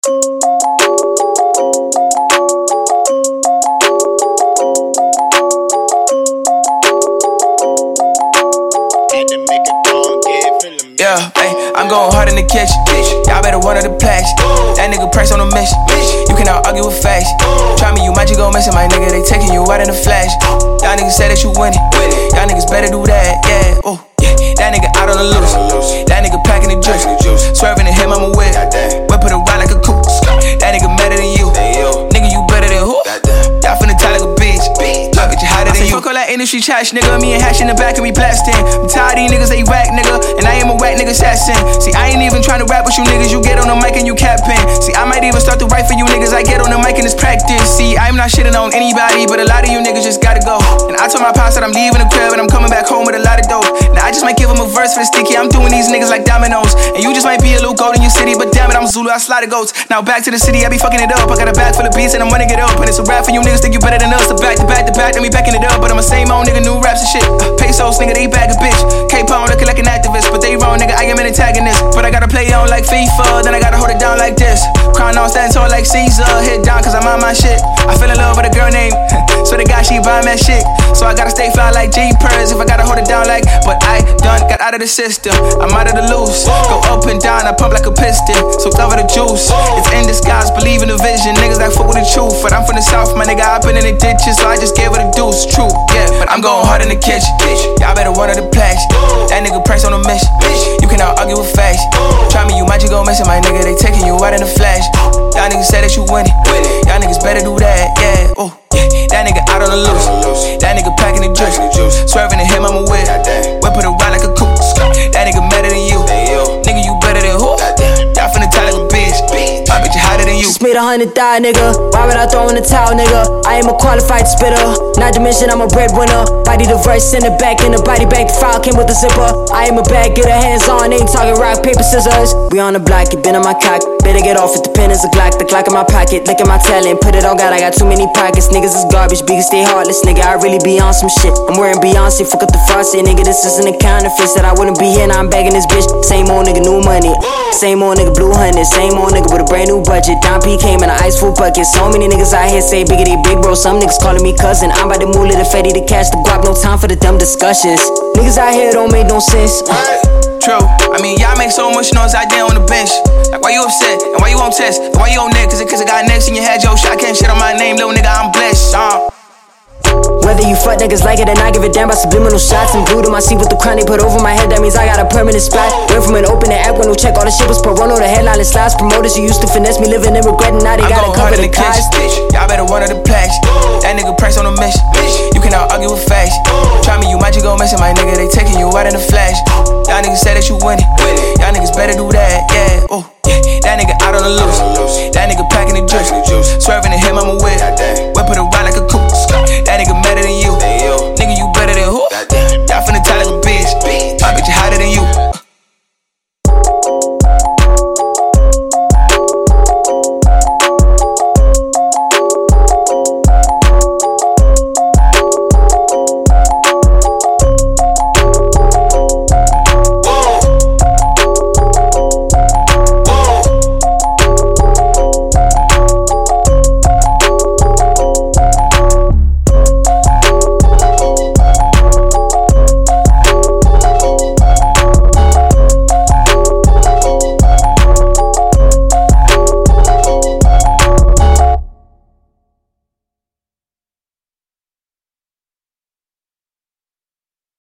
Yeah, ayy, I'm going hard in the kitchen. Y'all better run to the plaques. That nigga price on a mission. You cannot argue with facts. Try me, you might just go missing, my nigga. They taking you out in the flash. Y'all niggas say that you winning. Y'all niggas better do that, yeah. Oh, yeah. That nigga out on the loose. That nigga packing the juice. Swerving to him, I'm a whip. Whip it around like a coupe. That nigga better than you. Nigga, you better than who? Y'all finna tie like a bitch. I bet you hotter than you. Fuck all that industry trash, nigga. Me and Hash in the back and we blasting. I'm tired of these niggas, they whack, nigga. And I am a whack nigga assassin. See, I ain't even trying to rap with you niggas. You get on the mic and you capping. See, I might even start to write for you niggas. I get on the mic and it's practice. See, I'm not shitting on anybody, but a lot of you niggas just gotta go. And I told my pops that I'm leaving the crib and I'm coming back home with a lot of dope. Now I just might give him a verse for the sticky. I'm doing these niggas like dominoes. And you just might be a little gold in your city, but damn it, I'm Zulu, I slaughter goats. Now back to the city, I be fucking it up. I got a bag full of beats and I'm running it up. And it's a rap for you niggas, think you better than us. So back to back to back, then we backing it up. But I'm a same old nigga, new raps and shit. Pesos, nigga, they bag a bitch. K-Pong looking like an activist, but they wrong, nigga, I am an antagonist. But I gotta play on like FIFA, then I gotta hold it down like this. Crown on, stand tall like Caesar. Hit down cause I'm on my shit. I fell in love with a girl named so the guy, she buy that shit. So I gotta stay fly like Jeepers if I gotta hold it down like. But I done got out of the system, I'm out of the loose. Go up and down, I pump like a piston. So cover the juice, it's in disguise, believe in the vision. Niggas that fuck with the truth, but I'm from the south, my nigga, I've been in the ditches. So I just gave it a deuce, true, yeah. But I'm going hard in the kitchen, y'all better run to the plaques. That nigga price on a mission, you cannot argue with facts. Try me, you might just go missing, my nigga, they taking you out in the flash. Y'all niggas say that you winning, y'all niggas better do that, yeah. Oh, yeah. That nigga out on the loose, that nigga packing the juice. Swerving to him, I'm a whip. Whip it around like a coupe. That nigga better than you, nigga, you better than who? Y'all finna tie like a bitch, I bet you hotter than you. Just made 100,000, nigga. Why would I throw in the towel, nigga? I am a qualified spitter, not to mention I'm a breadwinner. Body the verse in the back, in the body bank, the file came with a zipper. I am a bag, get her hands on, ain't talking rock, paper, scissors. We on the block, it been on my cock. Better get off it, the pen is a Glock. The Glock in my pocket, look at my talent, put it on God, I got too many pockets. Niggas is garbage, because stay heartless, nigga, I really be on some shit. I'm wearing Beyonce, fuck up the faucet, nigga, this isn't a counterfeit. Said I wouldn't be here, now I'm begging this bitch. Same old nigga, new money. Same old nigga, blue hundred. Same old nigga with a brand new budget. Don P came in an ice full bucket. So many niggas out here say biggity big bro. Some niggas calling me cousin. I'm about to move the Fetty to catch the guap. No time for the dumb discussions. Niggas out here don't make no sense. True, I mean y'all make so much noise out there on the bench. Like why you upset and why you on test? And why you on neck? Cause I got next in your head, yo. Shot can't shit on my name, little nigga, I'm blessed. Whether you fuck niggas like it or not, give a damn about subliminal shots. And glued to my seat with the crown they put over my head, that means I got a permanent spot. Went from an open to app when no check, all the shit was per run on the headline and slides. Promoters who used to finesse me, living and regretting, now they gotta cover the cost. Y'all better run to the plaques. That nigga price on a mission, you cannot argue with facts. Try me, you might just go missing, my nigga, they taking you out in the flash. Y'all niggas say that you winning, y'all niggas better do that, yeah. Oh, yeah. That nigga out on the loose,